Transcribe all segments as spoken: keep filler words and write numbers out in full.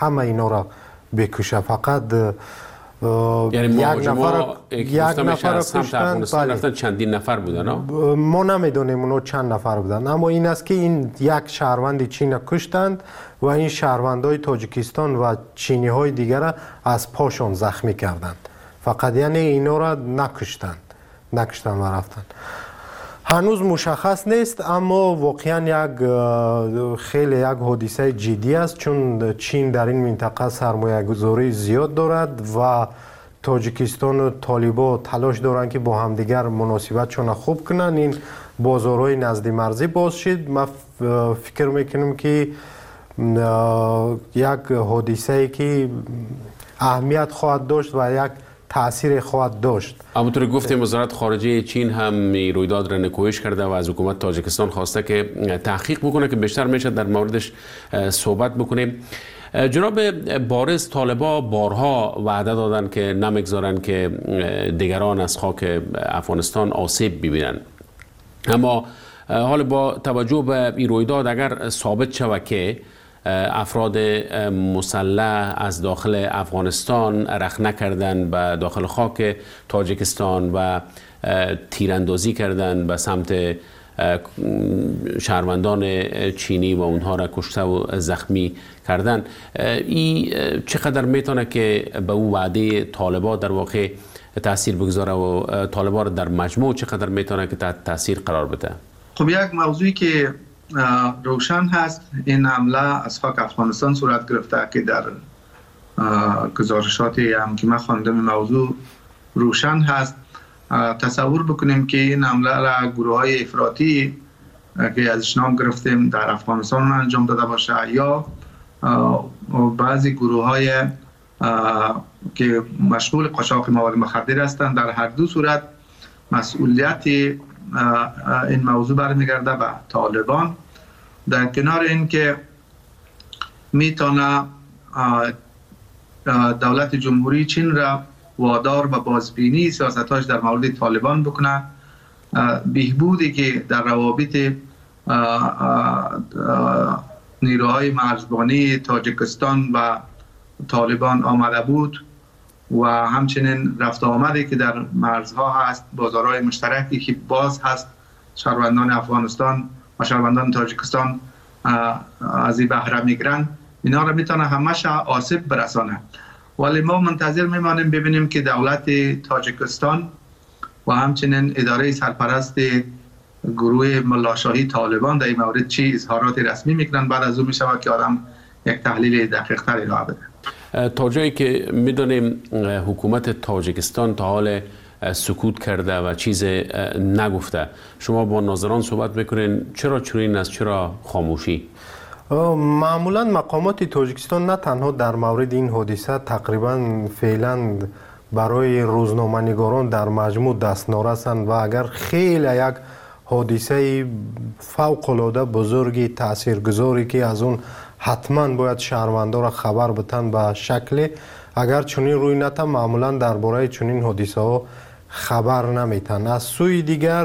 همه اینا را بکشه. فقط یعنی یک نفر یک نفر از سمت افغانستان رفتن چندین نفر بودن؟ ما نمیدونیم اونا چند نفر بودن، اما این است که این یک شهروند چین کشتند و این شهروندای تاجیکستان و چینی های دیگر از پاشون زخمی کردند. فقط یعنی اینا را نکشتند نکشتند و رفتند. هنوز مشخص نیست، اما واقعا یک خیلی یک حادثه جدی است، چون چین در این منطقه سرمایه گذاری زیاد دارد و تاجیکستان و طالبان تلاش دارند که با همدیگر مناسبتشون خوب کنن. این بازارهای نزد مرزی باز شد. ما فکر میکنم که یک حادثه ای که اهمیت خواهد داشت و یک تأثیر خواهد داشت. همونطور گفتیم وزارت خارجه چین هم رویداد را نکوهش کرده و از حکومت تاجیکستان خواسته که تحقیق بکنه که بیشتر میشه در موردش صحبت بکنیم. جناب بارز، طالبا بارها وعده دادن که نمیگذارن که دیگران از خاک افغانستان آسیب ببینن، اما حالا با توجه به این رویداد اگر ثابت شود که افراد مسلح از داخل افغانستان رخنه کردن به داخل خاک تاجیکستان و تیراندازی کردن به سمت شهروندان چینی و اونها را کشته و زخمی کردن، این چقدر میتونه که به او وعده طالبان در واقع تاثیر بگذاره و طالبان را در مجموع چقدر میتونه که تحت تاثیر قرار بده؟ خب یک موضوعی که روشن هست، این حمله از خاک افغانستان صورت گرفته که در گزارشاتی هم که من خواندم موضوع روشن هست. تصور بکنیم که این حمله را گروه های افراطی که ازش نام گرفتیم در افغانستان انجام داده باشه یا بعضی گروه های که مشغول قاچاق مواد مخدر هستند، در هر دو صورت مسئولیت این موضوع برمیگرده به طالبان. در کنار این که میتونه دولت جمهوری چین را وادار به بازبینی سیاستاش در مورد طالبان بکنه، بهبودی که در روابط نیروهای مرزبانی تاجیکستان و طالبان آمده بود و همچنین رفت آمدی که در مرزها هست، بازارهای مشترکی که باز هست، شهروندان افغانستان و شهروندان تاجیکستان از این بهره میگیرن، اینا را میتونه همش آسیب برسانه. ولی ما منتظر میمانیم ببینیم که دولت تاجیکستان و همچنین اداره سرپرست گروه ملاشاهی طالبان در این مورد چی اظهارات رسمی میکنن، بعد از اون میشود که آدم یک تحلیل دقیق تر ارائه بده. تا جایی که میدونیم حکومت تاجیکستان تا حال سکوت کرده و چیز نگفته، شما با ناظران صحبت میکنین، چرا چنین است؟ چرا خاموشی؟ معمولا مقامات تاجیکستان نه تنها در مورد این حادثه تقریبا فعلا برای روزنامه‌نگاران در مجموع دست نارسند و اگر خیلی یک حادثه فوق‌العاده بزرگی تاثیرگذاری که از اون حتما باید شهروندان را خبر بدن به شکل، اگر چنین روی نته معمولا درباره چنین حادثه ها خبر نمیتن. از سوی دیگر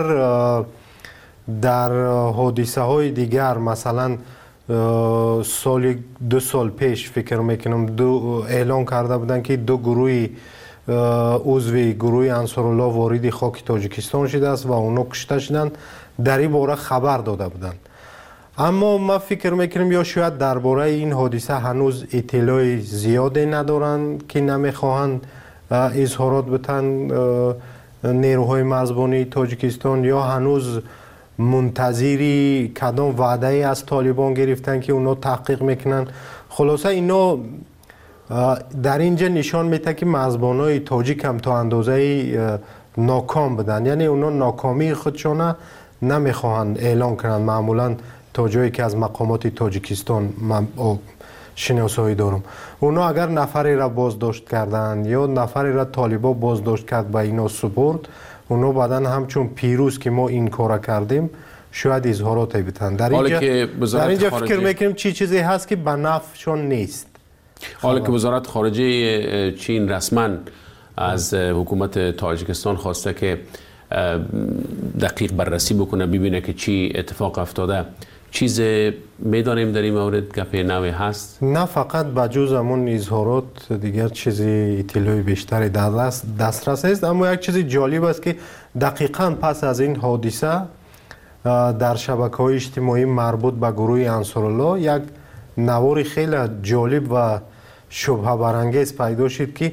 در حادثه های دیگر مثلا سال دو سال پیش فکر میکنم دو اعلان کرده بودن که دو گروه عضوی گروه انصارالله وارد خاک تاجیکستان شده است و اونا کشته شدند. در این باره خبر داده بودند، اما ما فکر میکنم یا شاید درباره این حادثه هنوز اطلاع زیادی ندارند که نمیخواهند اظهارات بدن نیروهای مرزبانی تاجیکستان، یا هنوز منتظری کدام وعده ای از طالبان گرفتن که اونا تحقیق میکنن. خلاصه اینا در اینجا نشان میده که مرزبانای تاجیک هم تا اندازه ناکام بدن، یعنی اونا ناکامی خودشون نمیخواهند اعلان کنند. معمولا تا جایی که از مقامات تاجیکستان من شناسایی دارم، اونا اگر نفری را بازداشت کردن یا نفری را طالبان بازداشت کرد به اینا سپرد، اونا بعدن همچون پیروز که ما این کار کردیم شاید اظهارات بدن. در اینجا, در اینجا فکر میکنیم چی چیزی هست که به نفعشون نیست. حالا که وزارت خارجه چین رسما از حکومت تاجیکستان خواسته که دقیق بررسی بکنه، ببینه که چی اتفاق افتاده، چیز میدانیم در این مورد گپ نوی هست؟ نه فقط بجز همون اظهارات دیگر چیزی اطلاعی بیشتری در دست دسترس است، اما یک چیز جالب است که دقیقاً پس از این حادثه در شبکه‌های اجتماعی مربوط به گروه انصارالله یک نوار خیلی جالب و شبهه برانگیز پیدا شد که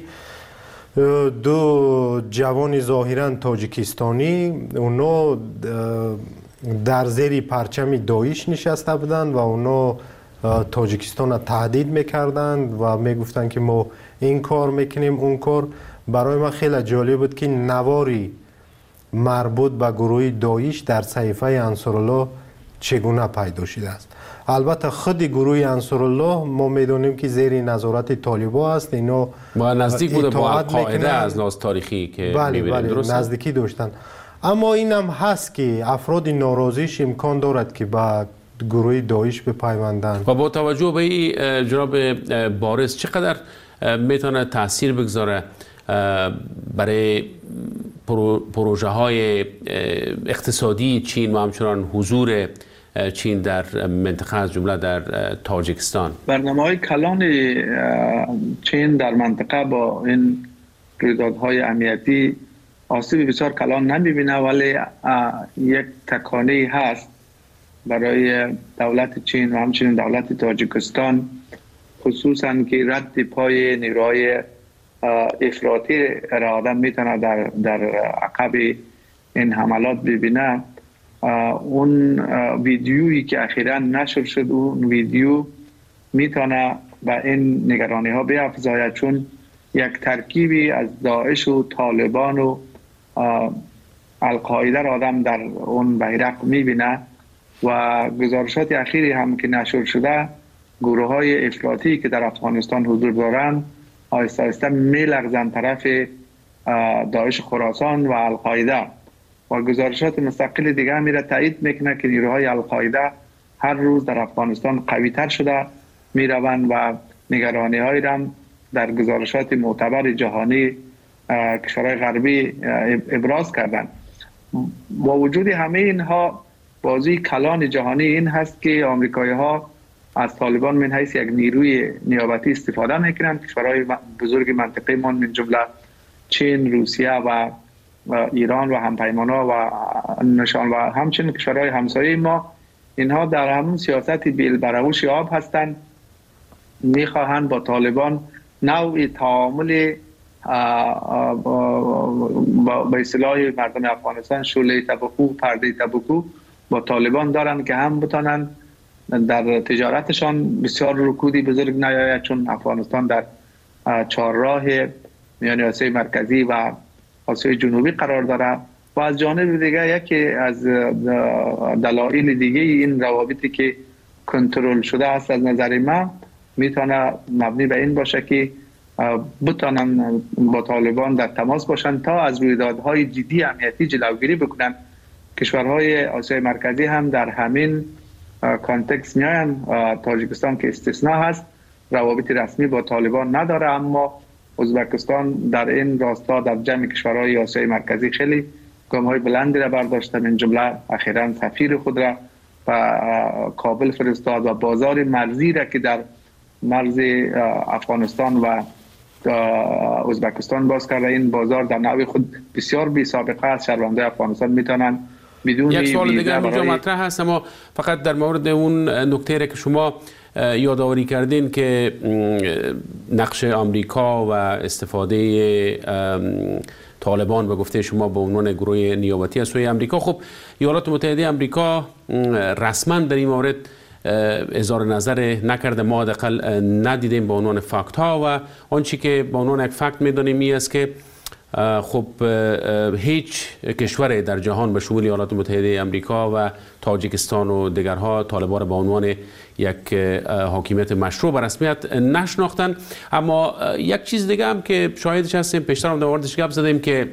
دو جوان ظاهراً تاجیکستانی اونا در زیر پرچم داعش نشسته بودند و اونا تاجیکستان را تهدید میکردند و میگفتند که ما این کار میکنیم اون کار. برای من خیلی جالب بود که نواری مربوط به گروه داعش در صحیفه انصارالله چگونه پیدا شده است. البته خود گروه انصارالله ما میدونیم که زیر نظارت طالبان است، اینا با نزدیک بوده با القاعده از لحاظ تاریخی که بله می‌بینیم. بله درسته؟ نزدیکی داشتن. اما این هم هست که افراد ناراضیش امکان دارد که با گروه داعش بپیوندند. و با توجه به این جناب بارز چقدر میتونه تاثیر بگذاره برای پروژه های اقتصادی چین و همچنان حضور چین در منطقه از جمله در تاجیکستان؟ برنامه های کلان چین در منطقه با این رویدادهای امنیتی آسیب بسیار کلان نمیبینه، ولی یک تکانه هست برای دولت چین و همچنین دولت تاجیکستان، خصوصا که رد پای نیروهای افراطی را آدم میتونه در در عقب این حملات ببینه. اون ویدیویی که اخیراً نشر شد، اون ویدیو میتونه به این نگرانی ها بیافزاید، چون یک ترکیبی از داعش و طالبان و القاعده را آدم در اون بیرق میبینه و گزارشات اخیری هم که نشر شده گروه های افراطی که در افغانستان حضور دارند آهسته آهسته میلغزند طرف داعش خراسان و القاعده و گزارشات مستقل دیگه میره تایید میکنه که نیروهای القاعده هر روز در افغانستان قوی تر شده میروند و نگرانی های را در گزارشات معتبر جهانی کشورهای غربی ابراز کردند. با وجود همه اینها بازی کلان جهانی این هست که آمریکایی ها از طالبان من حیث یک نیروی نیابتی استفاده میکنند. کشورهای بزرگ منطقه من من جمله چین، روسیه و ایران و همپیمانا و نشان و همچنین کشورهای همسایه ما، اینها در همون سیاست بیل برهوش آب هستند، میخواهند با طالبان نوعی تعامل با اصطلاح مردم افغانستان شعله تبکو پرده تبکو با طالبان دارند که هم بتانند در تجارتشان بسیار رکودی بزرگ نیاید، چون افغانستان در چهارراه میان آسیای مرکزی و آسیای جنوبی قرار دارد و از جانب دیگه یکی از دلایل دیگه این روابطی که کنترل شده است از نظر من میتونه مبنی به این باشه که بتانن با طالبان در تماس باشند تا از رویدادهای جدی امنیتی جلوگیری بکنن. کشورهای آسیای مرکزی هم در همین کانتکست میاین. تاجیکستان که استثناء هست، روابط رسمی با طالبان نداره، اما ازبکستان در این راستا در جمع کشورهای آسیای مرکزی خیلی گام‌های بلندی را برداشته، من جمله اخیراً سفیر خود را به کابل فرستاد و بازار مرزی را که در مرز افغانستان و ازبکستان باز کرده. این بازار در نوع خود بسیار بی سابقه است. شهروندان افغانستان میتونن بدون یک سوال دیگه برای... اینجا مطرح هست، اما فقط در مورد اون نکته که شما یادآوری کردین که نقش آمریکا و استفاده طالبان به گفته شما به عنوان گروه نیابتی از سوی آمریکا. خب ایالات متحده آمریکا رسما در این مورد اظهار نظر نکرده، ما حداقل ندیدیم به عنوان فکت ها و آنچه که به عنوان یک فکت میدانیم این است که خب هیچ کشور در جهان به شمول ایالات متحده آمریکا و تاجیکستان و دیگرها طالبان به عنوان یک حاکمیت مشروع به رسمیت نشناختن. اما یک چیز دیگه هم که شاهدش هستیم، پیشتر هم در موردش گپ زدیم که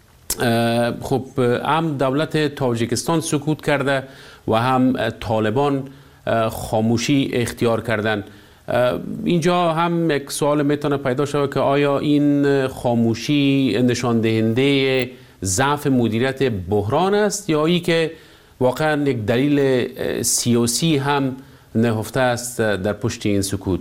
خب هم دولت تاجیکستان سکوت کرده و هم طالبان خاموشی اختیار کردن. اینجا هم یک سوال میتونه پیدا شود که آیا این خاموشی نشان دهنده ضعف مدیریت بحران است یا ای که واقعا یک دلیل سیاسی هم نهفته است در پشت این سکوت؟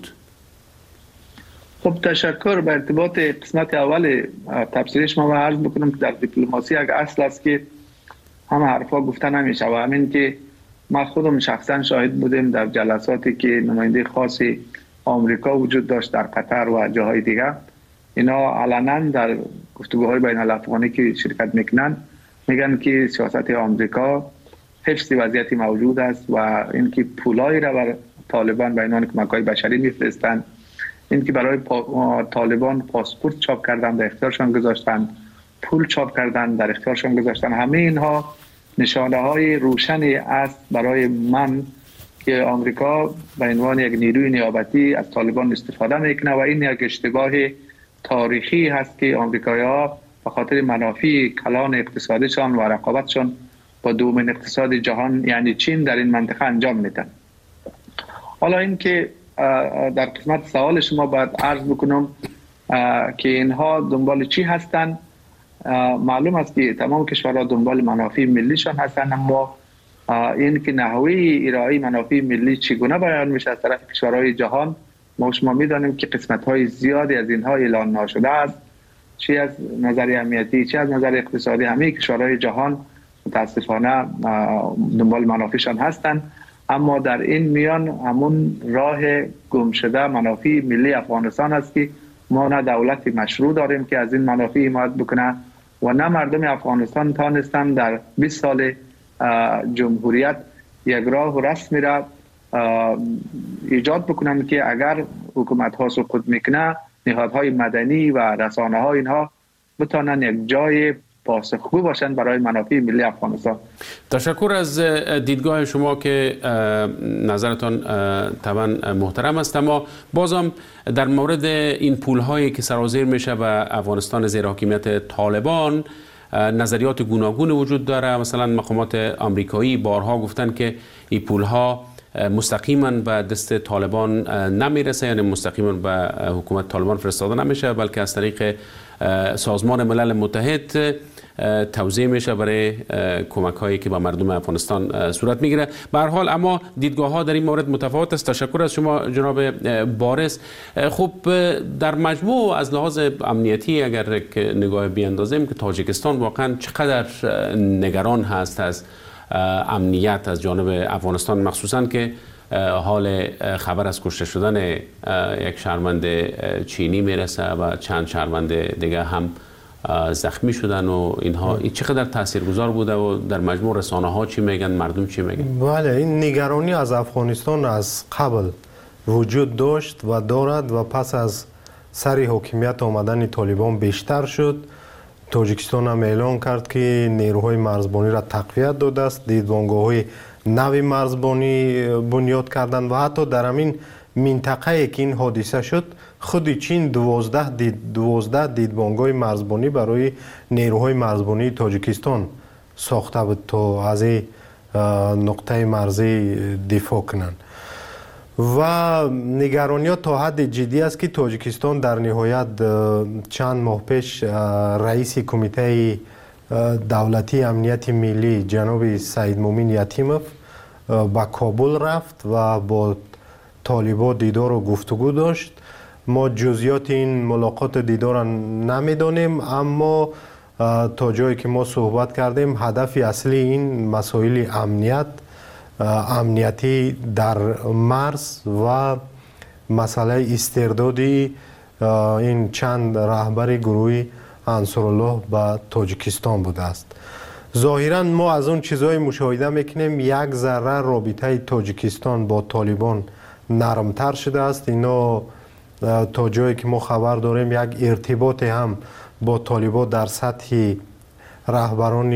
خب تشکر. به ارتباط قسمت اول تفسیر شما و عرض بکنم که در دیپلماسی یک اصل است که همه حرفا گفته نمیشه و همین که ما خودم شخصا شاهد بودیم در جلساتی که نماینده خاصی آمریکا وجود داشت در قطر و جاهای دیگه، اینا علنا در گفتگوهای بین الافغانی که شرکت میکنن میگن که سیاست آمریکا حفظ وضعیتی موجود است و اینکه پولایی را بر طالبان به عنوان کمک‌های بشری میفرستند، اینکه برای پا... طالبان پاسپورت چاپ کردن در اختیارشان گذاشتن، پول چاپ کردن در اختیارشان گذاشتن، همه اینها نشانه های روشنی است برای من که آمریکا به عنوان یک نیروی نیابتی از طالبان استفاده میکنه و این یک اشتباه تاریخی هست که آمریکایی‌ها به خاطر منافع کلان اقتصادیشان و رقابتشان با دومین اقتصاد جهان یعنی چین در این منطقه انجام میدن. حالا این که در قسمت سوال شما باید عرض بکنم که اینها دنبال چی هستند. معلوم است که تمام کشورها دنبال منافع ملیشان هستند، اما این که نحوه ارائه منافع ملی چگونه بیان میشه از طرف کشورهای جهان، ما شما میدانیم که قسمت‌های زیادی از اینها اعلان نشده است، چه از نظر امنیتی چه از نظر اقتصادی. همه کشورهای جهان متاسفانه دنبال منافعشان هستند، اما در این میان همون راه گم شده منافع ملی افغانستان است که ما نه دولت مشروع داریم که از این منافع حمایت بکنه و نه مردم افغانستان تانستن در بیست سال جمهوریت یک راه و رسمی را ایجاد بکنن که اگر حکومت ها سقوط میکنه نهادهای مدنی و رسانه ها اینها بتانن یک جای پاسخگو باشن برای منافع ملی افغانستان. تشکر از دیدگاه شما که نظرتان طبعا محترم است، اما بازم در مورد این پول هایی که سرازیر میشه به افغانستان زیر حاکمیت طالبان نظریات گوناگون وجود داره. مثلا مقامات آمریکایی بارها گفتن که این پول ها مستقیما به دست طالبان نمیرسه، یعنی مستقیما به حکومت طالبان فرستاده نمیشه، بلکه از طریق سازمان ملل متحد توزیع میشه برای کمک هایی که به مردم افغانستان صورت میگیره. به هر حال اما دیدگاه ها در این مورد متفاوت است. تشکر از شما جناب بارس. خب در مجموع از لحاظ امنیتی اگر یک نگاه بیاندازیم که تاجیکستان واقعا چقدر نگران هست از امنیت از جانب افغانستان، مخصوصا که حال خبر از کشته شدن یک شهروند چینی میرسه و چند شهروند دیگه هم زخمی شدن و اینها، این چقدر تاثیرگذار بوده و در مجموع رسانه ها چی میگن، مردم چی میگن؟ بله، این نگرانی از افغانستان از قبل وجود داشت و دارد و پس از سر حکومت آمدن طالبان بیشتر شد. تاجیکستان هم اعلان کرد که نیروهای مرزبانی را تقویت داده است، دیدبانگاه‌های نوی مرزبانی بنیاد کردن و حتی در همین منطقه که این حادثه شد خود چین دوازده دید دوازده دیدبانگاه مرزبانی برای نیروهای مرزبانی تاجیکستان ساخته بود تا از این نقطه مرزی دفاع کنند. و نگرانی تا حد جدی است که تاجیکستان در نهایت چند ماه پیش رئیس کمیته دولتی امنیت ملی جناب سعید مومن یتیموف به کابل رفت و با طالبان دیدار و گفتگو داشت. ما جزئیات این ملاقات دیدار نمیدانیم، اما تا جایی که ما صحبت کردیم هدف اصلی این مسائل امنیت امنیتی در مرز و مسئله استردادی این چند رهبر گروه انصارالله به تاجیکستان بوده است. ظاهرا ما از اون چیزهای مشاهده میکنیم یک ذره رابطه تاجیکستان با طالبان نرمتر شده است. اینا تا جایی که ما خبر داریم یک ارتباط هم با طالبان در سطح رهبران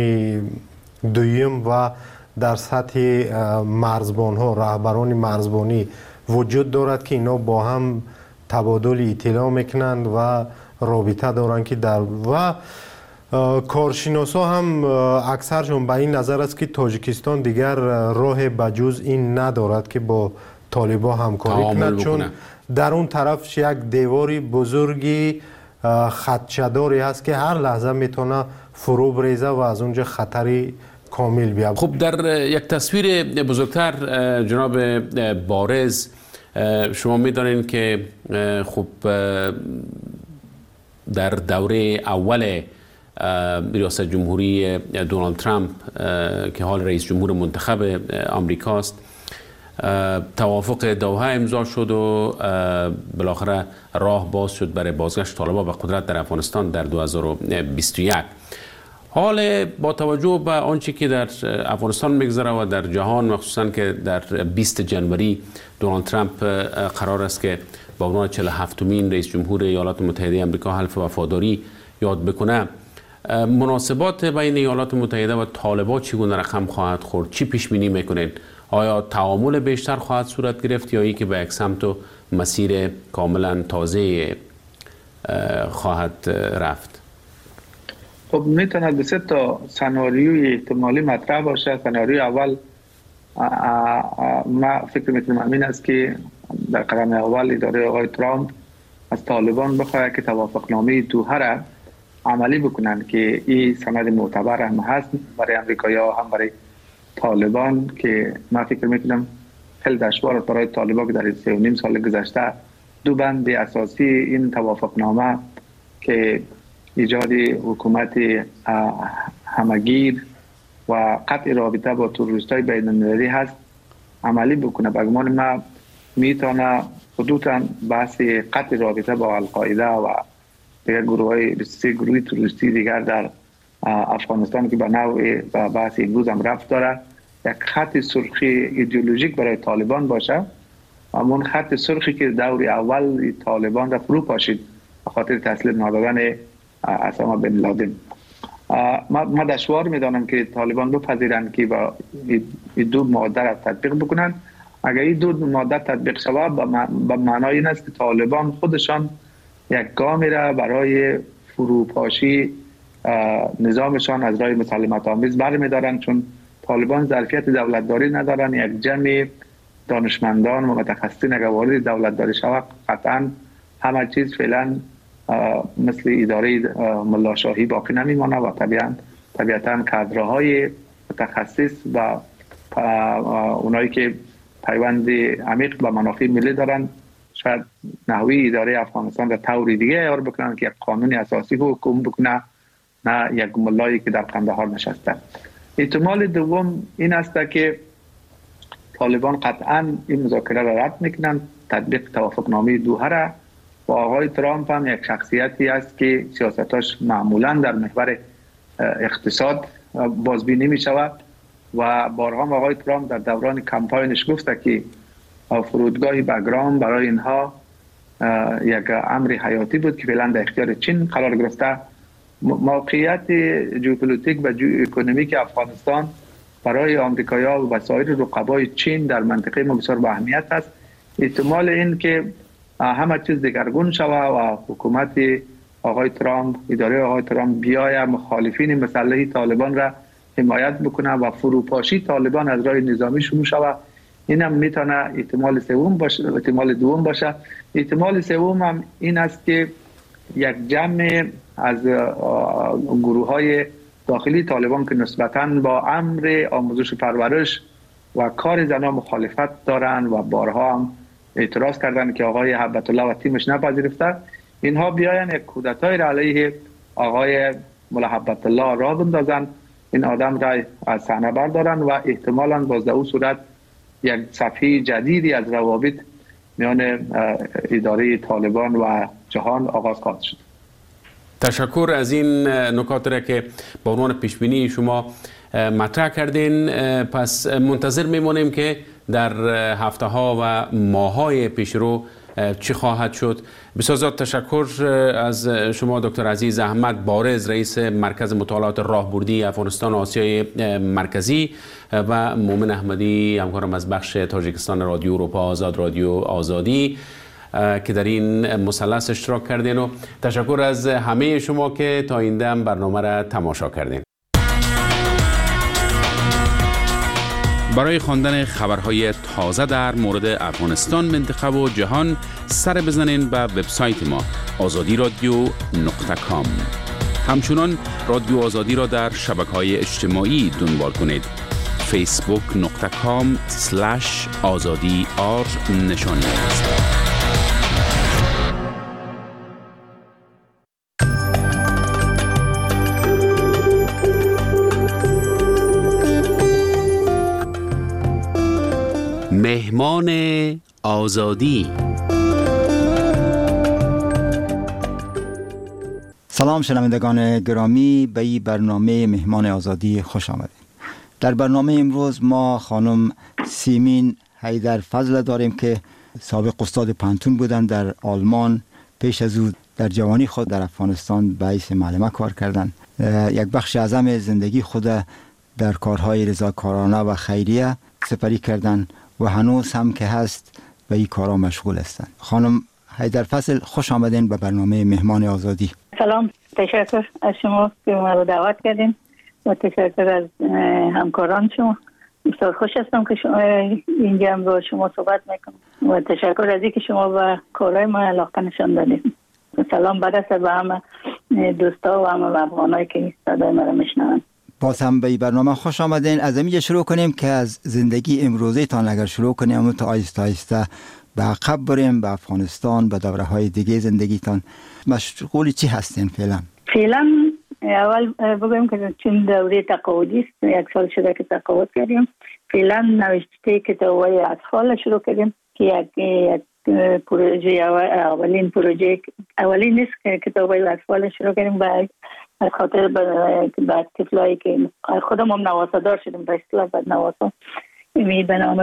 دویم و در سطح مرزبان ها رهبران مرزبانی وجود دارد که اینا با هم تبادل اطلاع میکنند و رابطه دارند که در و کارشناسا هم اکثرشون به این نظر است که تاجیکستان دیگر راه بجز این ندارد که با طالبان همکاری کند، چون در اون طرف یک دیواری بزرگی خدشه‌داری هست که هر لحظه میتونه فرو بریزه و از اونجا خطری کامل بیاد. خب در یک تصویر بزرگتر جناب بارز، شما میدانید که خب در دوره اول ریاست جمهوری دونالد ترامپ که حال رئیس جمهور منتخب آمریکاست، توافق دوحه امضا شد و بالاخره راه باز شد برای بازگشت طالبان به قدرت در افغانستان در دو هزار و بیست و یک. حال با توجه به آنچه که در افغانستان میگذره و در جهان، مخصوصا که در بیست جنوری دونالد ترامپ قرار است که با عنوان چهل و هفتمین رئیس جمهور ایالات متحده آمریکا حلف وفاداری یاد بکنه، مناسبات بین ایالات متحده و طالبان چگونه رقم خواهد خورد؟ چی پیش بینی میکنید؟ آیا تعامل بیشتر خواهد صورت گرفت یا ای که به یک سمت و مسیر کاملا تازه خواهد رفت؟ خب میتونه دو سه تا سناریوی احتمالی مطرح باشه. سناریوی اول ما فکر میکنم همین است که در قدم اول اداره آقای ترامپ از طالبان بخواه که توافقنامه دوحه را عملی بکنن که این سند معتبر هم هست برای امریکایی‌ها هم برای طالبان، که ما فکر میکنم خیلی دشوار برای طالبان که در سه و نیم سال گذشته دو بند اساسی این توافقنامه که ایجاد حکومت همگیر و قطع رابطه با تروریست‌های بین‌المللی هست عملی بکنه. به گمان ما میتونه خصوصا بحث قطع رابطه با القاعده و دیگر گروه‌های سه گروه تروریستی دیگر در افغانستان که به نوع بحث امروز هم رفت داره، یک خط سرخی ایدئولوژیک برای طالبان باشه. همون خط سرخی که دور اول طالبان را فرو پاشید به خاطر تسلیم ندادن اسامه بن لادن. ما دشوار میدانم که طالبان بپذیرند که با این دو ماده را تطبیق بکنند. اگر این دو ماده تطبیق شود به معنای این است که طالبان خودشان یک گامی را برای فروپاشی نظامشان از راه مسالمت آمیز برمی‌دارند، چون طالبان ظرفیت دولتداری ندارند. یک جمع دانشمندان و متخصصین اگر وارد دولتداری شود قطعا همه چیز فعلا مثل اداره ملاشاهی باقی نمیمانه و طبیعتا طبیعتا کادرهای متخصص و اونایی که پیوند عمیق به منافع ملی دارند شاید نحوی اداره افغانستان را طوری دیگه ایار بکنن که یک قانون اساسی حکم بکنه، نه یک ملایی که در قندهار نشسته. احتمال دوم این است که طالبان قطعا این مذاکره را رد میکنن، تطبیق توافقنامه دوحه را. و آقای ترامپ هم یک شخصیتی است که سیاستاش معمولا در محور اقتصاد بازبینی می شود و بارها آقای ترامپ در دوران کمپاینش گفته که فرودگاه بگرام برای اینها یک امر حیاتی بود که فعلا در اختیار چین قرار گرفته. موقعیت ژئوپلیتیک و ژئواکونومیک افغانستان برای آمریکایی‌ها و سایر رقبای چین در منطقه ما بسیار با اهمیت است. احتمال این که همه چیز دگرگون شود و حکومت آقای ترامپ، اداره آقای ترامپ بیاید مخالفین مسلح طالبان را حمایت بکنه و فروپاشی طالبان از راه نظامی شروع شود، این هم میتونه احتمال سوم باشه. احتمال دوم باشه. احتمال سوم هم این است که یک جمع از گروه های داخلی طالبان که نسبتاً با امر آموزش پرورش و کار زنان مخالفت دارند و بارها هم اعتراض کردند که آقای هبت الله و تیمش نپذیرفته، اینها بیاین یک کودتای را علیه آقای ملا هبت الله را بندازن، این آدم را از صحنه بردارن و احتمالاً باز در اون صورت یک صفحه جدیدی از روابط میان اداره طالبان و جهان آغاز خواهد شد. تشکر از این نکات را که با عنوان پیشبینی شما مطرح کردین. پس منتظر میمونیم که در هفته ها و ماه های پیش رو چی خواهد شد. بسیار زیاد تشکر از شما دکتر عزیز احمد بارز، رئیس مرکز مطالعات راهبردی افغانستان و آسیای مرکزی، و مومن احمدی همکارم از بخش تاجیکستان رادیو اروپا آزاد، رادیو آزادی، که در این مثلث اشتراک کردین. و تشکر از همه شما که تا این دم برنامه را تماشا کردین. برای خواندن خبرهای تازه در مورد افغانستان، منطقه و جهان سر بزنین به وبسایت ما آزادی رادیو نقطه کام. همچنان رادیو آزادی را در شبکه‌های اجتماعی دنبال کنید. فیسبوک نقطه کام سلش آزادی آر نشانی است. مهمان آزادی. سلام شنوندگان گرامی، به این برنامه مهمان آزادی خوش آمدید. در برنامه امروز ما خانم سیمین حیدرفضل داریم که سابق استاد پانتون بودند در آلمان. پیش از او در جوانی خود در افغانستان به حیث معلمه کار کردند. یک بخش اعظم زندگی خود در کارهای رضاکارانه و خیریه سپری کردند و هنوز هم که هست به این کارها مشغول هستند. خانم حیدرفضل خوش آمدین به برنامه مهمان آزادی. سلام، تشکر از شما که ما رو دعوت کردین و تشکر از همکاران شما. بسیار خوش هستم که شما اینجا هم با شما صحبت میکنم و تشکر از اینکه شما به کارهای ما علاقه نشان دادید. سلام برسه به همه دوستا و همه افغانایی که صدای ما رو میشنون. باز هم به این برنامه خوش آمدین. از اینجا شروع کنیم که از زندگی امروزی تان اگر شروع کنیم تا آیسته آیسته به عقب بریم، به افغانستان، به دوره های دیگه زندگیتان. مشغول چی هستین فعلا؟ فعلا اول بگویم که چون دوره تقاعدی است، یک سال شده که تقاعد کردیم. فعلا نوشته کتاب‌های اطفال شروع کردیم که یک یک پروژه اولین پروژه اولین نیست که کتاب‌های اطفال شروع کردیم به از خاطر به طفلایی که خودم هم نواسادار شدیم به اصطلاح بعد نواسا می به نام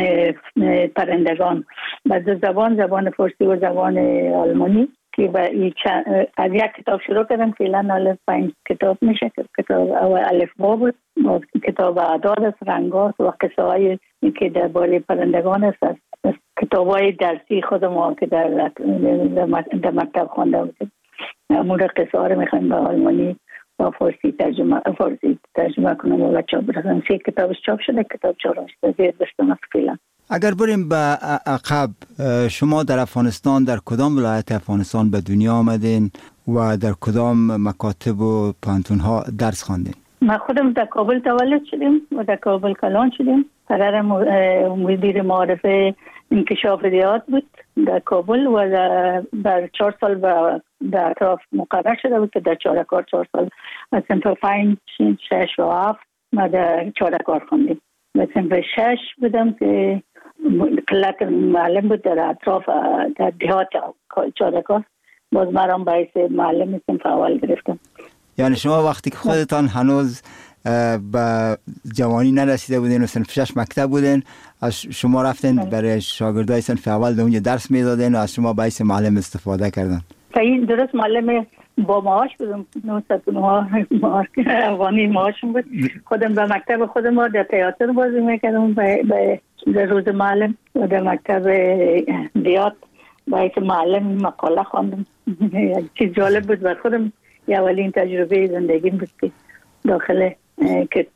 پرندگان با دو زبان، زبان فارسی و زبان آلمانی که با از یک کتاب شروع کردم. فعلا الف پنج کتاب میشه. کتاب اول الف با بود، کتاب اعداد است، رنگات و قصه های که درباره پرندگان است. کتاب های درسی خودم که در در مکتب خوانده بودیم امور قصه ها رو میخوایم به آلمانی و فارسی ترجمه فارسی ترجمه کنم و چاپ برسن. سه کتابش چاپ شده، کتاب چهارمش زیر دستم است فعلا. اگر بریم به عقب، شما در افغانستان در کدام ولایت افغانستان به دنیا آمدین و در کدام مکاتب و پانتون ها درس خواندین؟ ما خودم در کابل تولد شدیم و در کابل کلان شدیم. پدر مدیر معارف انکشاف ریاض بود در کابل و در چهار سال در اطراف مقرر شده بود که در چهارکار چهار سال از صنف پنج، شش و هفت ما در چهارکار خوندیم. و صنف شش بودم که قلت معلم بود در اطراف در دهات چهارکار، باز مرام باعث معلم صنف اول گرفتم. یعنی شما وقتی که خودتان هنوز به جوانی نرسیده بودین و صنف شش مکتب بودین، از شما رفتین برای شاگردای صنف اول در اونجا درس میدادین و از شما باعث معلم استفاده کردن؟ صحیح، درست. معلم با معاش بودم، نهصد و نه افغانی معاشم بود. خودم به مکتب خودم در تئاتر بازی میکردم به روز معلم و در مکتب دیات باعث معلم مقاله خواندم. چیز جالب بود بر خودم، یه اولین تجربه زندگی بود که داخل که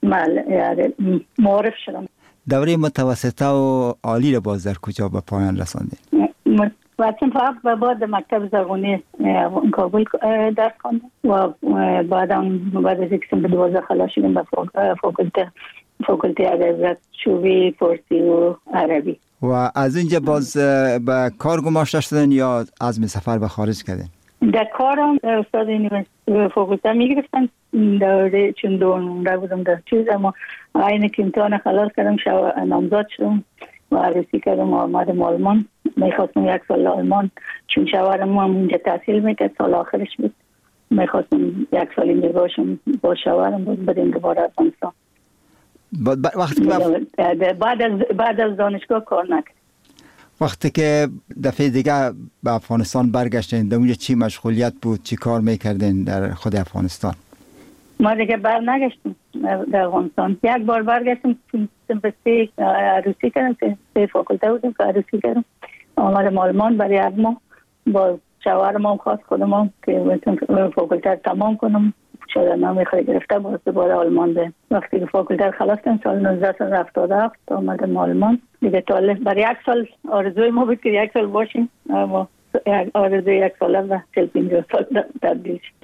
معارف شدم. دوره متوسطه و عالی رو باز در کجا به پایان رساندین؟ بعدم فقط بعد مکتب زبانی کابل درس خواندم و بعدم بعد از اینکه به دوازده خلاص شدم به فاکولته فاکولته ادبیات چوبی، فارسی و عربی. و از اینجا باز به کار گماشته شدن یا عزم سفر به خارج کردین؟ در کارم استاد فاکولته میگرفتن دوره چون دو نمره بودم در چیز، اما اینه که امتحان خلاص کردم شو نامزد شدم و عروسی کردم و آمدم آلمان. میخواستم یک سال آلمان، چون شوهرم هم اینجا تحصیل میکرد، سال آخرش بود. میخواستم یک سال اینجا باشم با شوهرم، بود بریم دوباره افغانستان. وقتی بعد از بعد از دانشگاه کار نکرد. وقتی که دفعه دیگه به افغانستان برگشتین، در اونجا چی مشغولیت بود؟ چی کار میکردین در خود افغانستان؟ ما دیگه بر نگشتیم در افغانستان. یک بار برگشتیم صنف سه عروسی کردم، سه فاکولته بودیم که عروسی کردم. آمدم آلمان برای یک ماه با شوهرم هم خواست خودم هم که فاکولته تمام کنم. شده نامی خواهی گرفته باز دوباره آلمان ده. وقتی که فاکولته خلاص کردم سال نوزده هفتاد و هفت آمدم آلمان دیگه. تا برای یک سال آرزوی ما بود که یک سال باشیم، اما آرزوی یک ساله و چهل پنجاه سال تبدیل شد.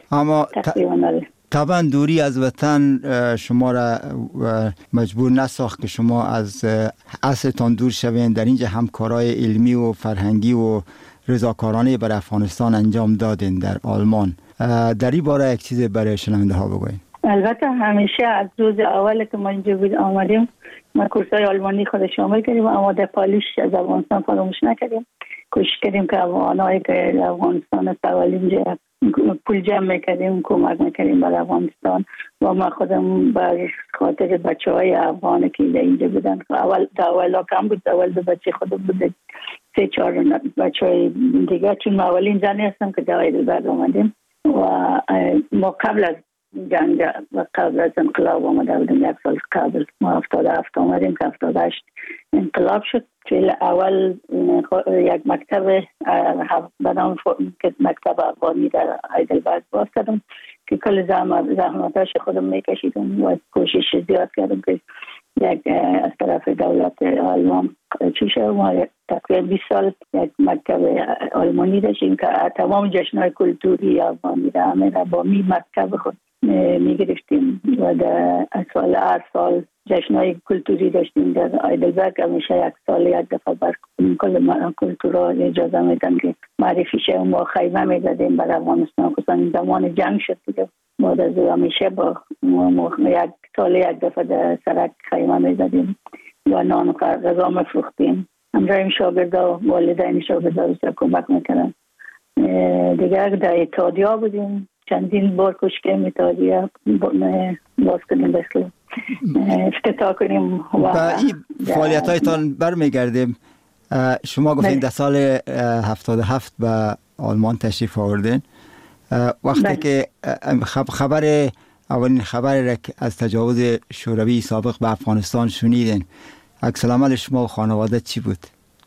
اما تقریبا طبعا دوری از وطن شما را مجبور نساخت که شما از اصلتان دور شوین. در اینجا همکارای علمی و فرهنگی و رضاکارانه برای افغانستان انجام دادین در آلمان. در این باره یک چیز برای شنونده ها بگوین. البته همیشه از روز اول که ما اینجا بود آمدیم ما کورسای آلمانی خود شامل کردیم و آماده پالیش از افغانستان فراموش نکردیم. کوشش کردیم که افغانایی که افغانستان است اول اینجا پول جمع میکردیم، کمک میکردیم برای افغانستان و ما خودم بر خاطر بچه های افغانی که اینجا بودن اول اول کم بود، اول دو بچه خودم بود، سه چهار بچه های دیگه، چون ما اولین زنی هستم که در هایدلبرگ آمدیم و ما قبل از جنگ و قبل از انقلاب آمده بودیم. یک سال قبل ما هفتاد و هفت آمدیم که هفتاد و هشت انقلاب شد. فعل اول یک مکتب به نام مکتب افغانی در هایدلبرگ باز کردم که کل زحمتاش خودم میکشیدم و کوشش زیاد کردم که یک از طرف دولت آلمان چی شد. ما تقریبا بیست سال یک مکتب آلمانی داشتیم که تمام جشن‌های کلتوری افغانی را همه را با می مکتب خود میگرفتیم و در سال هر سال جشن‌های کلتوری داشتیم در هایدلبرگ. همیشه یک سال یک دفعه بر کل کلتورها اجازه میدن که معرفی شه. ما خیمه میزدیم برای افغانستان، خصوصا زمان جنگ شد دیگه. بعد از همیشه با یک سال یک دفعه در سرک خیمه میزدیم و نان و غذا میفروختیم. همراهیم شاگردا و والدین شاگردا بسیار کمک میکردن. دیگه در اتحادیه بودیم، چندین بار کوشش کردیم اتحادیه باز کنیم، بسیار افتتاح کنیم. و این فعالیت هایتان برمیگردیم. شما گفتین در سال هفتاد و هفت به آلمان تشریف آوردین. وقتی بله. که خبر اولین خبر را از تجاوز شوروی سابق به افغانستان شنیدین، عکس العمل شما و خانواده چی بود؟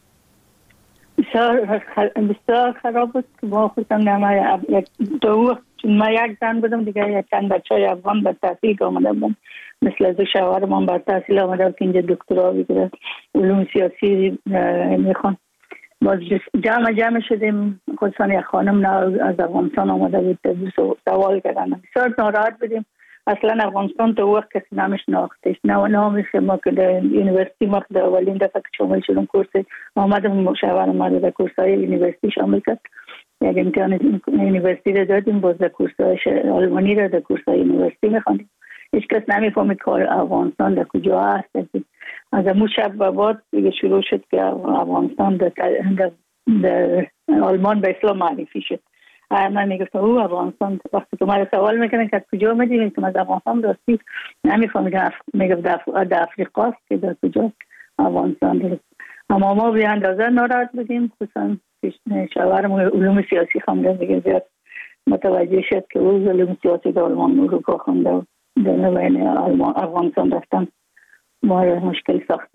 بسیار بسیار خراب بود که ما خودم نمه یک دو چون ما یک زن بودم دیگه، یک چند بچه های افغان به تحصیل آمده بودم، مثل از دو شوهرمان به تحصیل آمده بود که اینجا دکترا بگیره علوم سیاسی میخوان. باز جمع جمع شدیم، خصوصا یک خانم از افغانستان آمده بود، سوال کردن. بسیار ناراحت بودیم. اصلا افغانستان تو وقت کسی نامش ناختش، نه نامش ما که در یونیورسیتی ما در اولین دفعه که شامل شدم کورس آمدم، مشاور ما در کورس های یونیورسیتی شامل کرد. یک امتحان یونیورسیتی رو دادیم، باز در کورس های آلمانی رو در کورس های یونیورسیتی میخواندیم. هیچ کس نمیفهمید که افغانستان در کجا هست. از امون شب به بعد دیگه شروع شد که افغانستان در, در, در آلمان به اسلام معرفی شد. من میگفتم او افغانستان، وقتی که من سوال میکنن که کجا میدیم که از افغانستان راستی نمیفهمیدم، میگفت در افریقا است که در کجا افغانستان درست. اما ما به اندازه ناراحت بودیم، خصوصا شوهرم علوم سیاسی خونده دیگه زیاد متوجه شد که او علوم سیاسی در آلمان اروپا خونده در نوین افغانستان رفتن ما مشکل ساخت.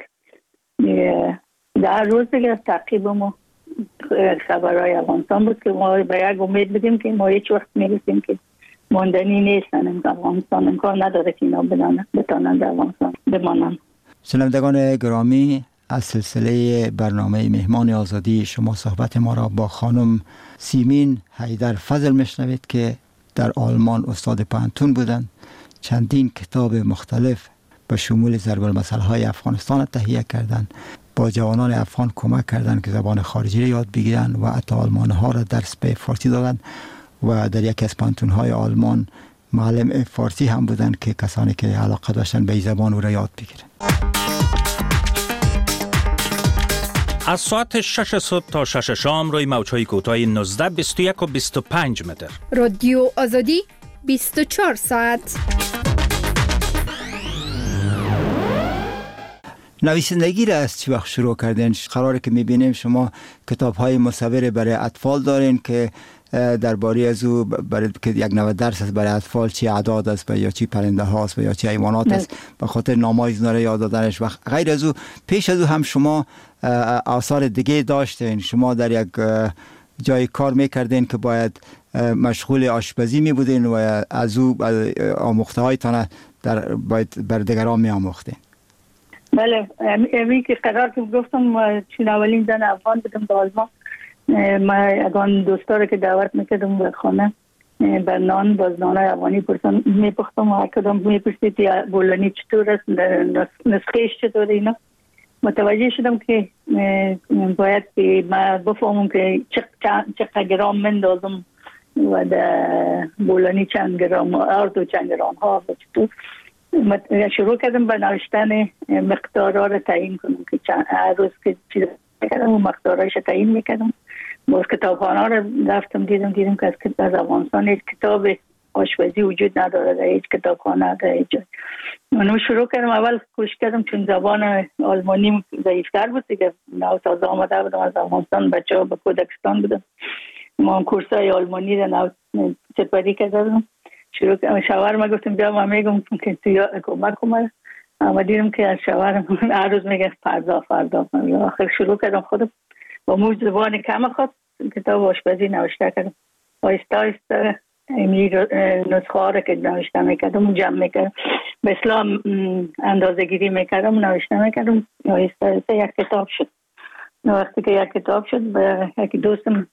در روز دیگه تعقیب ما خبرهای افغانستان بود که ما به یک امید بدیم که ما هیچ وقت میرسیم که ماندنی نیستن افغانستان، امکان نداره که اینا بتانند افغانستان بمانند. شنوندگان گرامی، از سلسله برنامه مهمان آزادی شما صحبت ما را با خانم سیمین حیدر فضل میشنوید که در آلمان استاد پانتون بودند. چندین کتاب مختلف به شمول ضرب المثل های افغانستان تهیه کردند، با جوانان افغان کمک کردند که زبان خارجی را یاد بگیرند و حتی آلمان ها را درس به فارسی دادند و در یکی از پانتون های آلمان معلم فارسی هم بودند که کسانی که علاقه داشتن به زبان او را یاد بگیرند. از ساعت شش صبح تا شش شام روی موج‌های کوتاه نوزده، بیست و یک و بیست و پنج متر. رادیو آزادی بیست و چهار ساعت. نویسندگی را از چی وقت شروع کردین؟ قراره که میبینیم شما کتاب های مصور برای اطفال دارین که درباره از او برای که یک نوع درس است برای اطفال، چی اعداد است یا چی پرنده هاست یا چی حیوانات است، به خاطر نامای اینا را یاد دادنش. و غیر از او پیش از او هم شما آثار دیگه داشتین. شما در یک جای کار میکردین که باید مشغول آشپزی می بودین و از او آموخته هایتان در باید بر دیگران می آموختین. بله، امی که قرار که گفتم چون اولین زن افغان بودم در آلمان، ما اگان دوستا رو که دعوت میکردم به خانه بر نان باز نان افغانی پرسان میپختم و هر کدام میپرسید یا بولانی چطور است، نسخهش چطور اینا. متوجه شدم که باید که ما بفهمم که چقدر گرام مندازم و در بولانی چند گرام ارد و چند گرام ها و چطور. شروع کردم به نوشتن مقدارها را تعیین کنم که چند روز که چیز کردم و مقدارهایش تعیین میکردم. باز کتابخانه را رفتم دیدم دیدم که از افغانستان هیچ کتاب آشپزی وجود نداره در هیچ کتابخانه در هیچ جای. من شروع کردم اول کوشش کردم چون زبان آلمانی ضعیفتر بود دیگه، نو تازه آمده بودم از افغانستان، بچه ها به کودکستان بودم، ما هم کورس های آلمانی را نو سپری کردم. شروع کردم شوهر ما گفتم بیا ما میگم که تو کمک کنم، اما دیدم که از شوهرم هر روز میگه فردا فردا فردا. آخر شروع کردم خودم با مو زبان کم خود کتاب آشپزی نوشته کردم. آیسته آیسته این نسخه ها را که نوشته میکردم جمع میکردم، به اصلاح اندازه گیری میکردم نوشته میکردم. آیسته آیسته یک کتاب شد. وقتی که یک کتاب شد به یک دوستم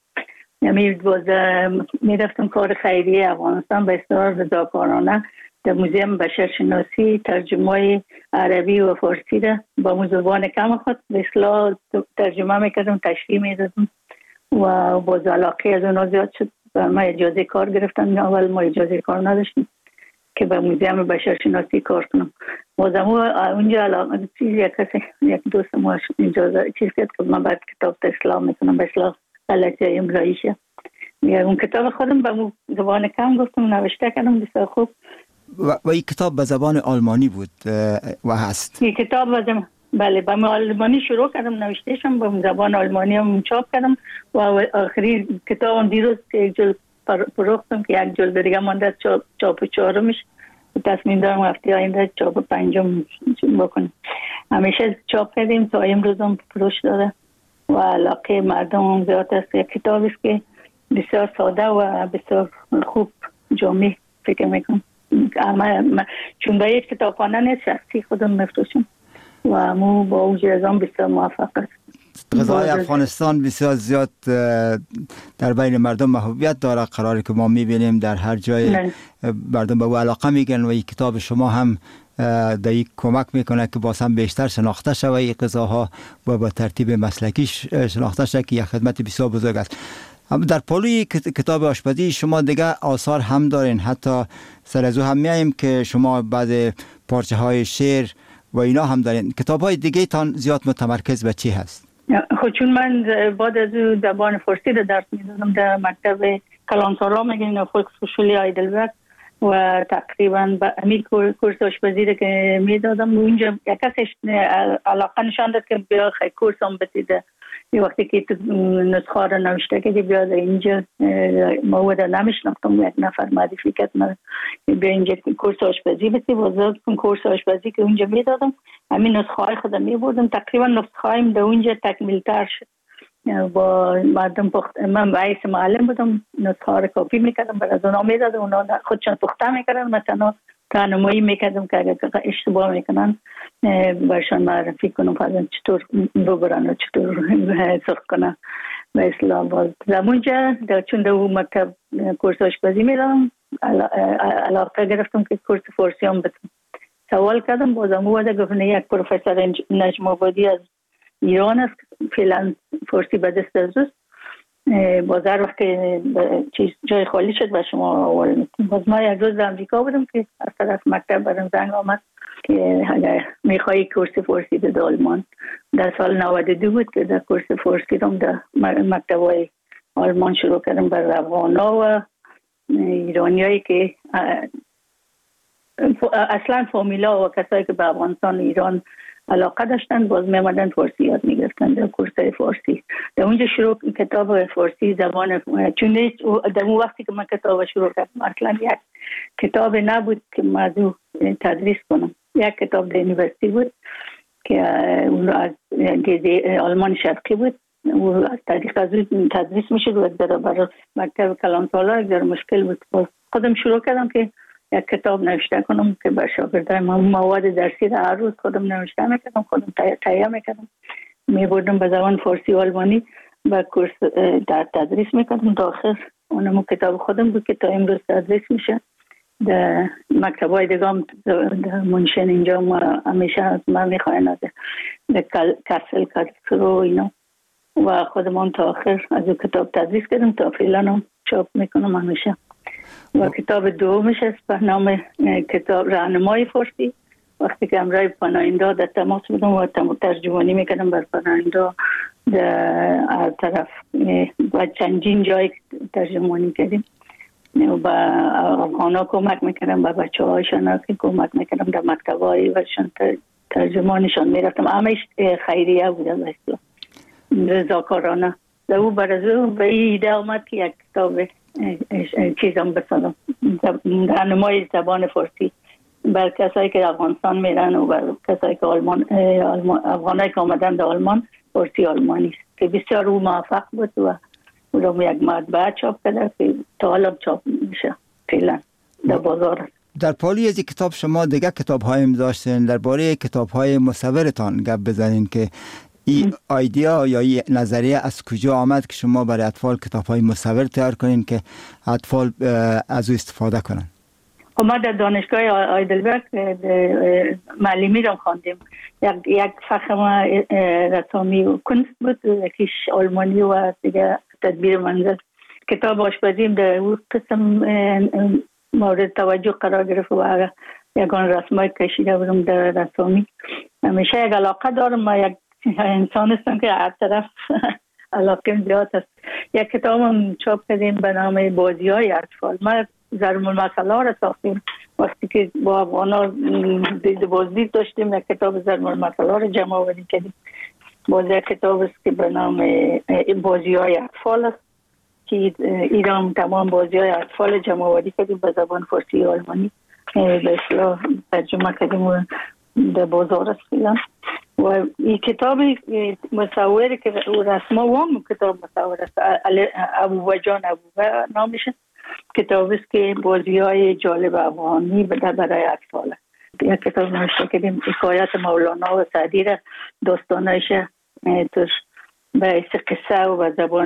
میرفتم کار خیریه افغانستان به اصطلاح رضاکارانه در موزیم بشرشناسی ترجمه عربی و فارسی را با مو زبان کم خود به اصطلاح ترجمه میکردم، تشریح میدادم و باز علاقه از اونا زیاد شد. ما اجازه کار گرفتن، اول ما اجازه کار نداشتیم که به موزیم بشرشناسی کار کنم. بازم اونجا علاقه چیز یک کسی یک دوست ما اجازه چیز کرد که من بعد کتاب تسلام میکنم به اصطلاح غلطی املاییشه. اون کتاب خودم به زبان کم گفتم نوشته کردم بسیار خوب. و, و این کتاب به زبان آلمانی بود و هست؟ این کتاب به زبان بله به آلمانی شروع کردم نوشتهشم، به زبان آلمانی هم چاپ کردم و آخری کتابم دیروز که یک جلد فروختم که یک جلد دیگه مانده چاپ چاپ چهارمش، تصمیم دارم هفته آینده چاپ پنجم بکنم. همیشه چاپ کردیم تا امروز هم فروش داده و علاقه مردم هم زیاد است. یک کتاب است که بسیار ساده و بسیار خوب جامع فکر میکنم. اما چون به یک کتابخانه نیست، شخصی خودم میفروشم و مو با وجود از آن بسیار موفق است. غذای افغانستان بسیار زیاد در بین مردم محبوبیت داره، قراره که ما میبینیم در هر جای مردم به او علاقه میگن و این کتاب شما هم در یک کمک میکنه که باز هم بیشتر شناخته شود این غذاها و با ترتیب مسلکی شناخته شود که یک خدمت بسیار بزرگ است. در پالوی کتاب آشپزی شما دیگه آثار هم دارین، حتی سر از او هم میاییم که شما بعد پارچه های شعر و اینا هم دارین. کتاب های دیگه تان زیاد متمرکز به چی هست؟ خب چون من بعد از او زبان فارسی رو درس میدادم در مکتب کلانسارا میگن فولکسهوشولی هایدلبرگ و تقریبا به امیر کورس آشپزی رو که میدادم اونجا یک کسش علاقه نشان داد که بیا خیلی کورس هم بتیده. یه وقتی که نسخه رو نوشته که بیا اینجا مواد نمیشناختم، یک نفر معرفی کرد من بیا اینجا کورس آشپزی بتی وزاد کن کورس آشپزی که اونجا میدادم. همین نسخه های خودم میبردم، تقریبا نسخه هایم در اونجا تکمیل تر شد. با مردم پخت من باعث معلم بودم، نسخه ها رو کپی میکردم برای از اونا میدادم، اونا خودشان پخته میکردن، مثلا راهنمایی میکردم که اگر اشتباه میکنن برشان معرفی کنم فرضاً چطور ببرن و چطور سرخ کنن. به اصطلاح باز زمونجا چون در مکتب کورس آشپزی میرم علاقه گرفتم که کورس فارسی هم بتونم. سوال کردم بازم او بوده گفتن یک پروفسور نجم آبادی از ایران است، فعلا فارسی به دست از اوست، باز هر وقت که چیز جای خالی شد به شما آواره میکنم. باز ما یک روز در امریکا بودم که از طرف مکتب برم زنگ آمد که اگر میخوایی کورس فارسی در آلمان. در سال نود و دو بود که در کورس فارسی رو در مکتب های آلمان شروع کردم بر افغانا و ایرانی هایی که اصلا فامیلا و کسایی که به افغانستان ایران علاقه داشتن باز میمدن فارسی یاد میگرفتن در کورس فارسی. در اونجا شروع کتاب فارسی زبان، چون در اون وقتی که من کتاب شروع کردم اصلا یک کتاب نبود که موضوع تدریس کنم. یک کتاب در یونیورسیتی بود که اون از آلمان شرقی بود و از طریق از تدریس میشد و در برای مکتب کلانسالا در مشکل بود. باز خودم شروع کردم که یک کتاب نوشته کنم که به شاگردای من مواد درسی را هر روز خودم نوشته میکردم، خودم تهیه میکردم، میبردم به زبان فارسی و آلمانی و کورس در تدریس میکردم تا آخر اونم کتاب خودم بود که تا امروز تدریس میشه در مکتبای دیگه هم در منشن اینجا ما همیشه از من میخواین از در کسل کسل و اینا و خودمون تا آخر از این کتاب تدریس کردم تا فعلا هم چاپ میکنم همیشه. و کتاب دومش است به نام کتاب راهنمای فارسی. وقتی که امرای پناهنده در تماس بودم و ترجمانی میکردم بر پناهنده در طرف و چندین جای ترجمانی کردیم و با افغانا کمک میکردم با بچه هایشان که کمک میکردم در مکتب های وشان ترجمانشان میرفتم. همه خیریه بوده بسیار رضاکارانه. در او برازو به این ایده آمد که یک کتاب چیزم بسازم راهنمای زبان فارسی بر کسایی که افغانستان میرن و بر کسایی که آلمان افغانایی که آمدن در آلمان فارسی آلمانی است که بسیار او موفق بود و اونم یک مطبعه چاپ کرده که تا حالا چاپ میشه فعلا در بازار. در پالی از کتاب شما دیگه کتاب هایم داشتین، درباره کتاب های مصورتان گپ بزنین که این ایده یا این نظریه از کجا آمد که شما برای اطفال کتاب های مصور تیار کنین که اطفال از او استفاده کنن؟ ما در دانشگاه آیدلبرگ معلمی را خواندیم. یک یک فخر رسامی و کنست بود، یکیش آلمانی و دیگه تدبیر منزل. کتاب آشپزیم در اون قسم مورد توجه قرار گرفت و یکان رسمای کشیده بودم در رسامی. همیشه یک علاقه دارم، ما یک انسان هستم که هر طرف علاقه زیاد است. یک کتاب هم چاپ کردیم به نام بازی های اطفال. ما ضرب المثل را ساختیم. وقتی که با افغانا دید بازدید داشتیم یک کتاب ضرب المثل را جمع آوری کردیم. بازی کتاب است که به نام بازی های اطفال است که ایران تمام بازی های اطفال جمع آوری کردیم به زبان فارسی و آلمانی به اصطلاح ترجمه کردیم و در بازار است فعلا. و این کتاب مصوری که رسما وام کتاب مصور است ابو جان ابو نامشه. کتاب است که بازی های جالب افغانی برای اطفال. یک کتاب نوشته کردیم حکایت مولانا و سعدی را داستانایش توش به قصه و به زبان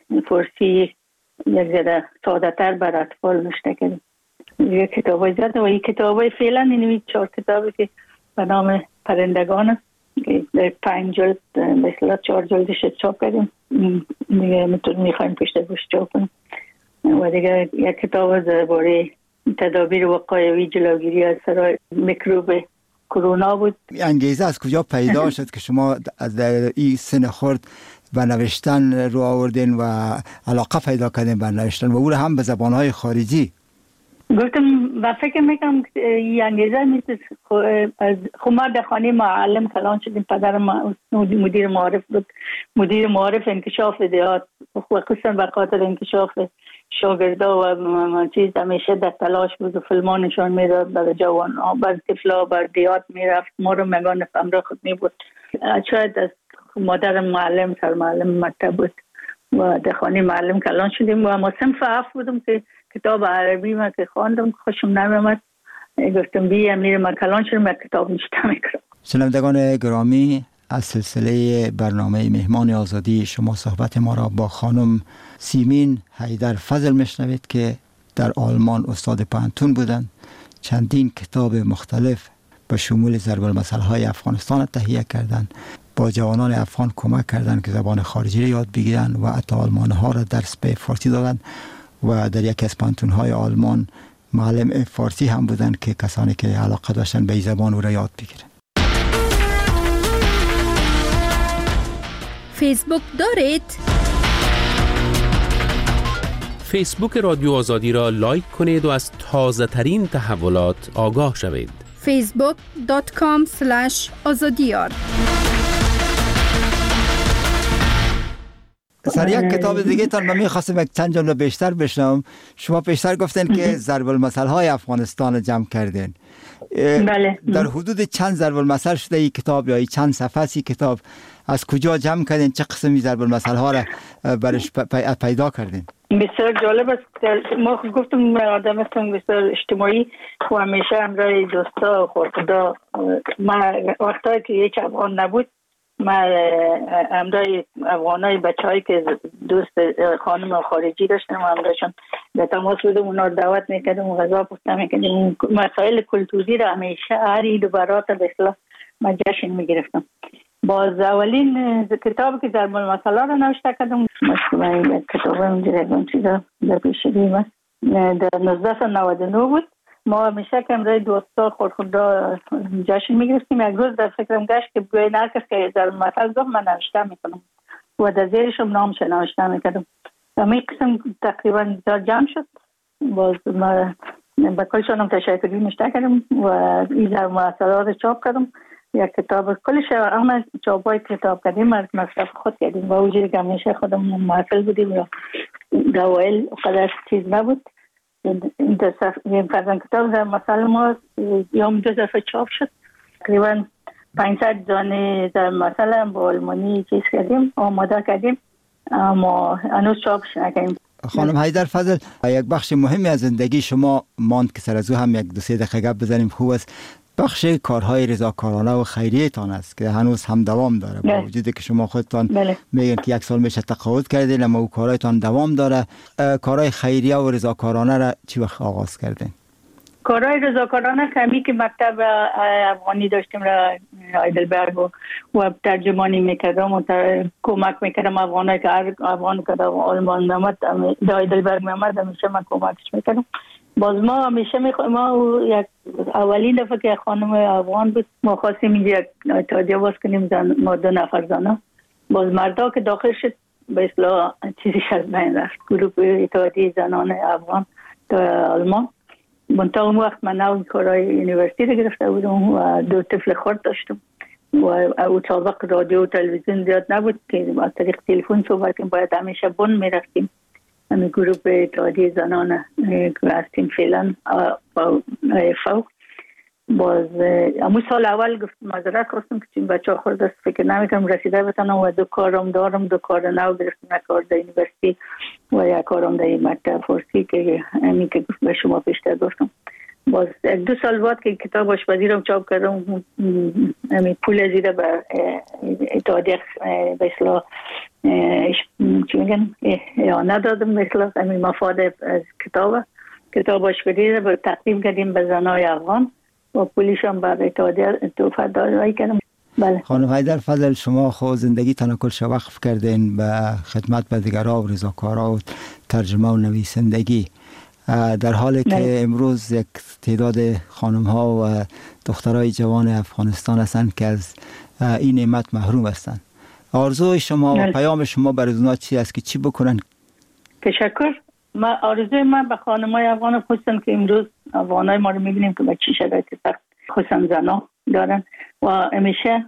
فارسی یک ذره ساده تر بر اطفال نوشته کردیم. یک کتاب های زیاده و این کتاب های فعلا این چهار کتابی که به نام پرندگان است که در پنج جلد مثلا چهار جلدش چاپ کردیم دیگه میخوایم پشت گوش چاپ کنیم. و دیگه یک کتاب درباره تدابیر وقایوی جلوگیری از سرای میکروب کرونا بود. انگیزه از کجا پیدا شد که شما در این سن خرد به نوشتن رو آوردین و علاقه پیدا کردین به نوشتن و او هم به زبانهای خارجی؟ گفتم و فکر میکنم این انگیزه نیست. خب ما در خانه معلم کلان شدیم. پدرم مدیر معارف بود، مدیر معارف انکشاف دیات و خصوصا به خاطر انکشاف شاگردا و چیز همیشه در تلاش بود و فیلم‌ها نشان میداد برای جوان ها، بر طفلا بر دیات میرفت. ما رو مگان همراه خود می بود. شاید از مادر معلم سر معلم مکتب بود و در خانه معلم کلان شدیم و ما صنف هفت بودم که کتاب عربی ما که خواندم خوشم نمیامد. گفتم بیا میرم من کلان شدم یک کتاب نشته میکنم. شنوندگان گرامی، از سلسله برنامه مهمان آزادی شما صحبت ما را با خانم سیمین حیدر فضل میشنوید که در آلمان استاد پانتون بودند. چندین کتاب مختلف به شمول ضرب المثل های افغانستان تهیه کردند. با جوانان افغان کمک کردند که زبان خارجی را یاد بگیرند و حتی آلمان ها را درس به فارسی دادند و در یکی از پانتون های آلمان معلم فارسی هم بودند که کسانی که علاقه داشتن به این زبان او را یاد بگیرند. فیسبوک دارید؟ فیسبوک رادیو آزادی را لایک کنید و از تازه ترین تحولات آگاه شوید. فیسبوک دات کام سلش آزادیار. سر یک کتاب دیگه تان من میخواستم یک چند جمله بیشتر بشنوم. شما بیشتر گفتن که ضرب المثل های افغانستان جمع کردین. بله. در حدود چند ضرب المثل شده این کتاب یا چند صفحه ای کتاب؟ از کجا جمع کردین؟ چه قسمی ضرب المثل ها را برش پیدا کردین؟ بسیار جالب است. ما گفتم آدم هستم بسیار اجتماعی و همیشه همراه دوستا و خورخدا. ما وقتایی که یک افغان نبود من همراه افغانای بچه‌ای که دوست خانم خارجی داشتم همراهشون به تماس بودم، اونا رو دعوت میکردم و غذا پخته میکردم. مسائل کلتوری را همیشه هر عید و برات به اصطلاح من جشن میگرفتم. باز اولین کتابی که در مورد مسئله را نوشته کردم، مثلا کتاب اونجا چیزا در پیش دیمه در نوزده نود و نه بود. ما همیشه که امروز دوستا خودخودا جشن میگرفتیم. یک روز در فکرم گشت که بیاین هر کس که در مثل گفت من نوشته میکنم و در زیرشم نامش نوشته میکردم. همین قسم تقریبا جمع شد. باز ما با کلشانم تشکری نوشته کردم و این در مسئله را چاپ کردم. یک کتاب کلش اما چاپای کتاب کردیم از مصرف خود کردیم. با وجودی که همیشه خودم محفل بودیم یا دوائل قدر چیز نبود. این فرزن کتاب در مثل ما یوم دو دفعه چاپ شد. تقریبا پانصد دانه در مثل هم با آلمانی چیز کردیم، آماده کردیم، اما هنوز چاپش نکردیم. خانم حیدر فضل، یک بخش مهمی از زندگی شما ماند که سر از او هم یک دو سه دقیقه گپ بزنیم خوب است. بخش کارهای رضاکارانه و خیریه تان است که هنوز هم دوام داره. با وجودی که شما خودتان میگن که یک سال میشه تقاعد کردین، اما او کارهایتان دوام داره. کارهای خیریه و رضاکارانه را چی وقت آغاز کردین؟ کارهای رضاکارانه کمی که مکتب افغانی داشتیم را هایدلبرگ و ترجمانی میکردم و کمک میکردم افغانایی که هر افغان که آلمان میامد در هایدلبرگ میامد همیشه من کمکش میکردم. باز ما همیشه میخوایم، ما یک اولین دفعه که خانم افغان بود ما خواستیم اینجا یک اتحادیه باز کنیم، زن ما دو نفر زنه. باز مردا که داخل شد به اصطلاح چیزیش از بین رفت، گروه اتحادیه زنان افغان در آلمان. منتها اون وقت من نو کارهای یونیورسیتی رو گرفته بودم و دو طفل خرد داشتم و او سابق رادیو و تلویزیون زیاد نبود که با طریق تلفن صحبت کنیم، باید همیشه بن میرفتیم. همین گروه اتحادیه زنان که هستیم فعلا فوق. باز امو سال اول گفت معذرت خواستم که چون بچه ها خورد است فکر نمیکنم رسیده بتانم و دو کارم دارم، دو کار نو گرفتم، یک کار در یونیورسیتی و یک کارم در مکتب فارسی که همین که به شما پیشتر گفتم. باز یک دو سال بعد که کتاب آشپزی رو چاپ کردم، همین پول زیده به اتحادیه به اصطلاح چی میگن اعانه دادم، به اصطلاح همین مفاد از کتاب کتاب آشپزی رو تقدیم کردیم به زنای افغان و پولیش هم بر اتحادیه توفه دادایی کردم. بله. خانم حیدر فضل، شما خود زندگی تان کلش وقف کردین به خدمت به دیگرها و رضاکارها و ترجمه و نویسندگی، در حالی که بله. امروز یک تعداد خانم ها و دخترای جوان افغانستان هستند که از این نعمت محروم هستند. آرزوی شما بله. و پیام شما برای اونها چی است که چی بکنن؟ تشکر. ما آرزوی من به خانمای افغان خصوصا که امروز افغانای ما رو میبینیم که به چی شرایط سخت خصوصا زنا دارن و همیشه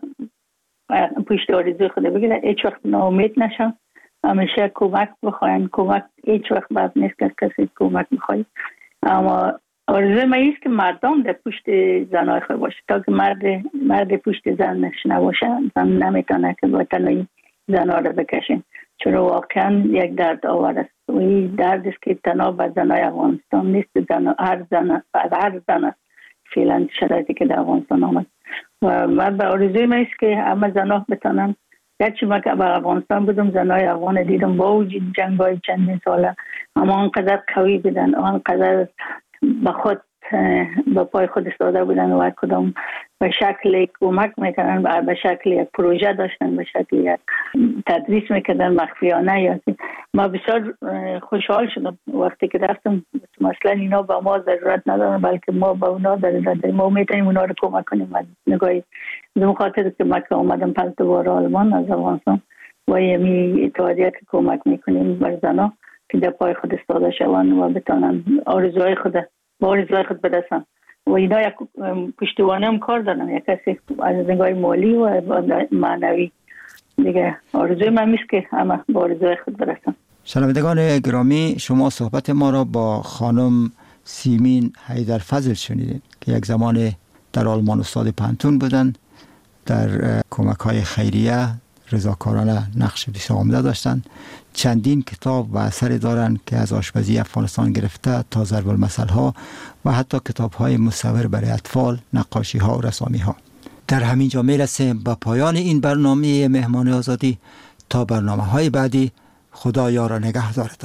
پشت آرزوی خود بگیرن، هیچ وقت ناامید نشن، همیشه کمک بخواین. کمک هیچ وقت بد نیست که کسی کمک میخواید، اما آرزوی من است که مردم در پشت زنای خود باشه تا که مرد مرد پشت زنش نباشه، زن نمیتونه که با تنهایی زنها رو بکشین، چون واقعا یک درد آور است و این درد است که تنها به زنای افغانستان نیست، زن هر زن هر زن فعلا شرایطی که در افغانستان آمد و من به آرزوی من است که همه زنها بتونن. گرچه من که به افغانستان بودم زنای افغان دیدم با وجود جنگ‌های چندین ساله اما آنقدر قوی بودن، آنقدر به خود به پای خود ایستاده بودن و کدام به شکل کمک میکنن، به شکل یک پروژه داشتن، به شکل یک تدریس میکردن مخفیانه. یا ما بسیار خوشحال شدم وقتی که رفتم. مثلا اینا با ما ضرورت ندارن بلکه ما با اونا ضرورت داریم، ما میتونیم اونا رو کمک کنیم. نگاهی به خاطر که ما که اومدم پس دوباره آلمان از افغانستان و یمی اتحادیه که کمک میکنیم بر زنها که در پای خود ایستاده شوند و بتونن آرزوهای خود با آرزوهای خود برسن و اینا یک پشتوانه هم کار دارن، یک کسی از نگاه مالی و معنوی دیگه. آرزوی من میست که همه با آرزوهای خود برسن. شنوندگان گرامی، شما صحبت ما را با خانم سیمین حیدر فضل شنیدید که یک زمان در آلمان استاد پانتون بودند، در کمک های خیریه رضاکارانه نقش بسیار عمده داشتند. چندین کتاب و اثری دارند که از آشپزی افغانستان گرفته تا ضرب المثل ها و حتی کتاب های مصور برای اطفال، نقاشی ها و رسامی ها. در همین جا میرسیم به پایان این برنامه مهمان آزادی. تا برنامه های بعدی، خدا یار و نگهدارتان.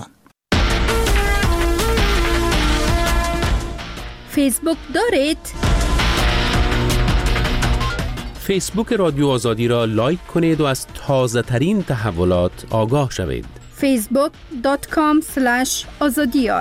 فیسبوک دارید؟ فیسبوک رادیو آزادی را لایک کنید و از تازه ترین تحولات آگاه شوید. فیسبوک دات کام سلش آزادی